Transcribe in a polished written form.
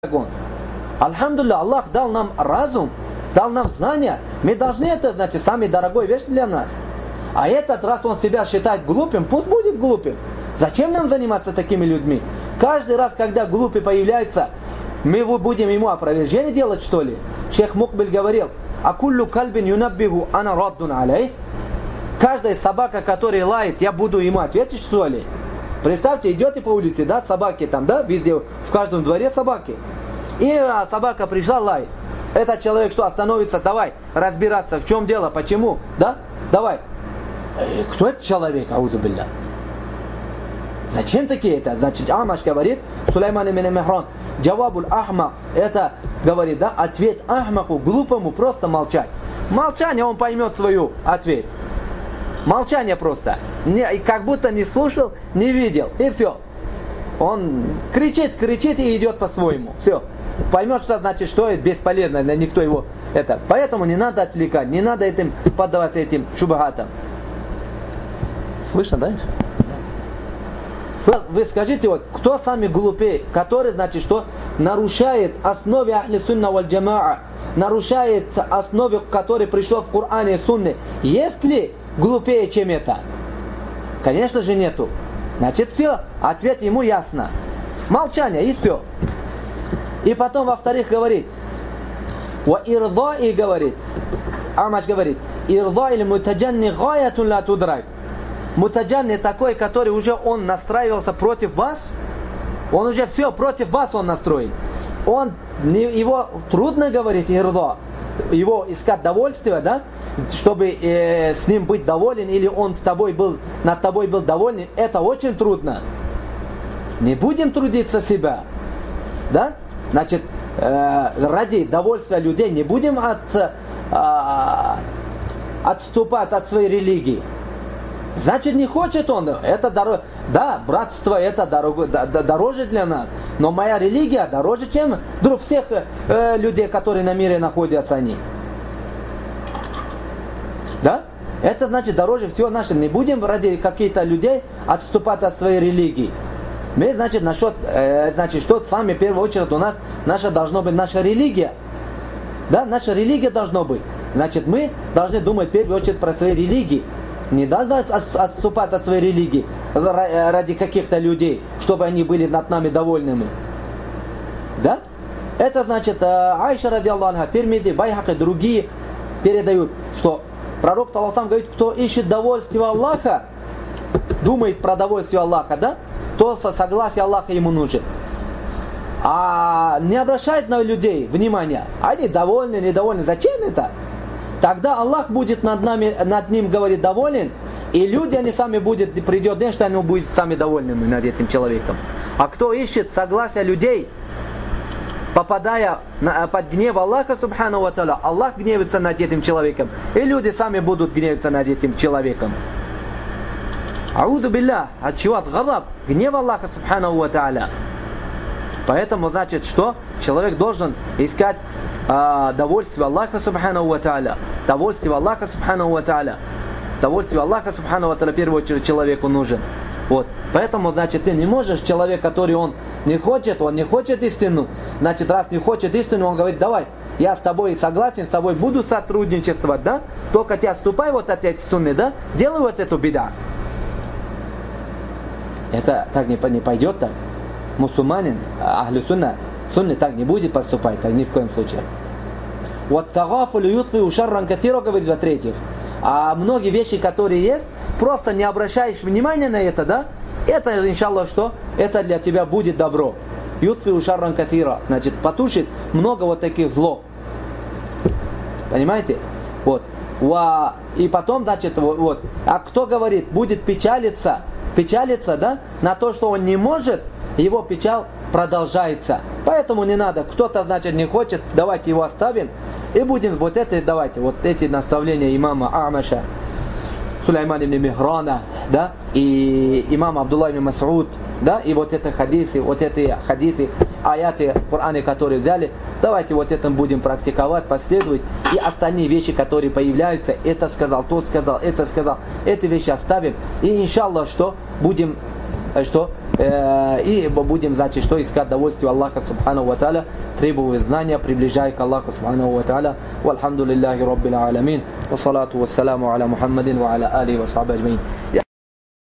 он. Альхамдулилля, Аллах дал нам разум, дал нам знания. Мы должны это, значит, самый дорогой вещь для нас. А этот, раз он себя считает глупым, пусть будет глупым. Зачем нам заниматься такими людьми? Каждый раз, когда глупый появляется, мы будем ему опровержение делать, что ли? Шейх Мукбиль говорил: «Акуллю кальбин юнаббиху ана раддун алей». Каждая собака, которая лает, я буду ему ответить, что ли? Представьте, идете по улице, да, собаки там, да, везде, в каждом дворе собаки. И собака пришла, лает. Этот человек что, остановится? Давай разбираться, в чем дело, почему, да? Давай. Кто этот человек, аузу билля? Зачем такие это? Значит, Амаш говорит, Сулейман ибн Михран, джавабуль ахмак, это говорит, да, ответ ахмаку, глупому, просто молчать. Молчание, он поймет свою ответ. Молчание просто. Как будто не слушал, не видел. И все. Он кричит и идет по-своему. Все. Поймет, что значит, что это бесполезно, никто его это. Поэтому не надо отвлекать, не надо этим поддаваться этим шубахатам. Слышно, да? Вы скажите, вот, кто самый глупее, который, значит, что нарушает основе ахли сунна валь джамаа, нарушает основе, которой пришло в Коране и Сунне. Есть ли глупее, чем это? Конечно же нету. Значит, все, ответ ему ясно. Молчание, и все. И потом, во-вторых, говорит, «Ва ирдаи», говорит, Амаш говорит, «Ирдаи или мутаджанни гаятун ла тудрак». Мутаджанни такой, который уже он настраивался против вас, он уже все, против вас он настроен. Его трудно говорить ирда, его искать довольствие, да, чтобы с ним быть доволен, или он над тобой был доволен, это очень трудно. Не будем трудиться себя, да? Значит, ради довольствия людей не будем отступать от своей религии. Значит, не хочет он, это дороже, да, братство это дороже для нас, но моя религия дороже, чем всех людей, которые на мире находятся они. Да? Это значит дороже всего наше. Не будем ради каких-то людей отступать от своей религии. Мы, значит, что самое в первую очередь у нас должна быть наша религия. Да, наша религия должна быть. Значит, мы должны думать в первую очередь про свои религии. Не надо отступать от своей религии ради каких-то людей, чтобы они были над нами довольными. Да? Это значит, Айша радиаллаху анха, Тирмизи, Байхак и другие передают, что пророк саллаллаху алейхи ва саллям говорит, кто ищет довольствие Аллаха, думает про довольствие Аллаха, да, то согласие Аллаха ему нужен. А не обращает на людей внимания. Они довольны, недовольны. Зачем это? Тогда Аллах будет над ним, говорит, доволен, и люди, они сами придет день, что они будут сами довольными над этим человеком. А кто ищет согласия людей, попадая под гнев Аллаха, субхану ва тааля, Аллах гневится над этим человеком, и люди сами будут гневиться над этим человеком. Аузу билля, от чего? От гадаб, гнев Аллаха, субхану ва тааля. Поэтому, значит, что? Человек должен искать довольствие Аллаха субхану ва тааля. Довольствие Аллаха субхану ва тааля. Довольствие Аллаха субхану ва тааля в первую очередь человеку нужен. Вот. Поэтому, значит, ты не можешь, человек, который он не хочет истину. Значит, раз не хочет истину, он говорит, давай, я с тобой согласен, с тобой буду сотрудничествовать, да? Только ты отступай вот от этих сунны, да? Делай вот эту бида. Это так не пойдет так. Мусульманин, ахлю сунны так не будет поступать, так ни в коем случае. Вот тагафулю ютфи ушарран катиро, говорит, в-третьих. А многие вещи, которые есть, просто не обращаешь внимания на это, да? Это, иншаллах, что? Это для тебя будет добро. Ютфи ушарран катиро. Значит, потушит много вот таких злов. Понимаете? Вот. И потом, значит, вот. А кто говорит, будет печалиться, да? На то, что он не может, его печаль продолжается. Поэтому не надо. Кто-то, значит, не хочет, давайте его оставим. И будем вот эти наставления имама Амаша, Сулеймана ибн Михрана, да, и имама Абдулла ибн Мас'уд, да, и вот эти хадисы, аяты в Коране, которые взяли, давайте вот это будем практиковать, последовать, и остальные вещи, которые появляются, это сказал, эти вещи оставим, и иншаллах, что будем, и будем, значит, что искать довольствие Аллаха Субхану ва Тааля, требуя знания, приближая к Аллаху Субхану ва Тааля. Вальхамдулиллахи Раббил Аламин. Ва салату ва саламу аля Мухаммадин ва аля али ва сахби аджмаин.